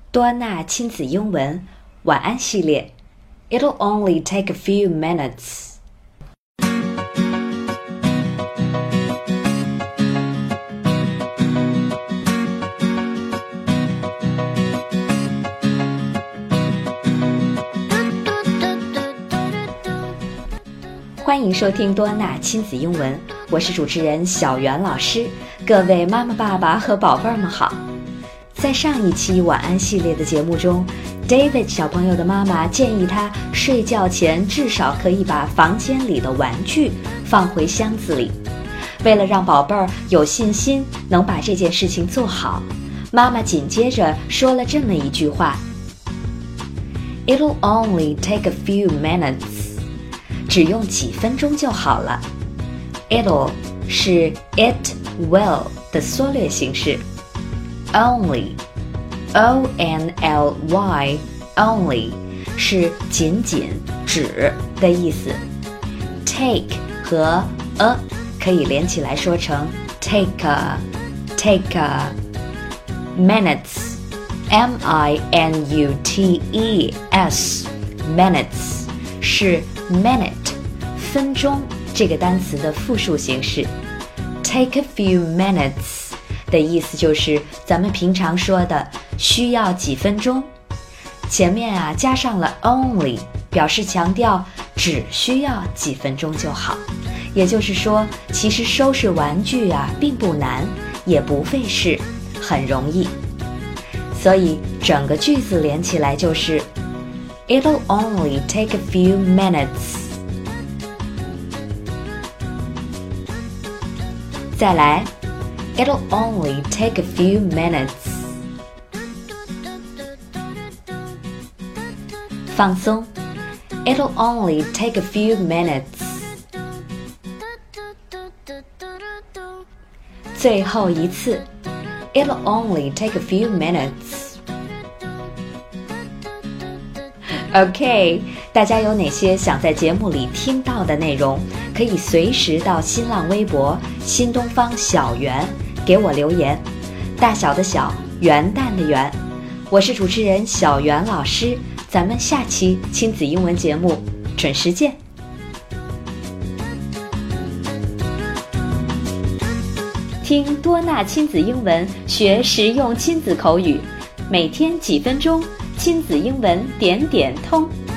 多纳亲子英文晚安系列 It'll only take a few minutes。 欢迎收听多纳亲子英文，我是主持人小袁老师。各位妈妈爸爸和宝贝儿们好。在上一期晚安系列的节目中， David 小朋友的妈妈建议他睡觉前至少可以把房间里的玩具放回箱子里。为了让宝贝儿有信心能把这件事情做好，妈妈紧接着说了这么一句话 It'll only take a few minutes， 只用几分钟就好了。 It'll 是 it will 的缩略形式， Only O-N-L-Y Only 是仅仅只的意思。 Take 和 a 可以连起来说成 take a Minutes M-I-N-U-T-E-S Minutes 是 minute 分钟这个单词的复数形式。 Take a few minutes 的意思就是咱们平常说的需要几分钟，前面加上了 only， 表示强调只需要几分钟就好。也就是说，其实收拾玩具并不难，也不费事，很容易。所以整个句子连起来就是 It'll only take a few minutes。 再来It'll only take a few minutes。 放松 It'll only take a few minutes。 最后一次 It'll only take a few minutes。 OK， 大家有哪些想在节目里听到的内容，可以随时到新浪微博新东方小圆给我留言，大小的小，元旦的元。我是主持人小圆老师，咱们下期亲子英文节目准时见。听多纳亲子英文，学实用亲子口语，每天几分钟，亲子英文点点通。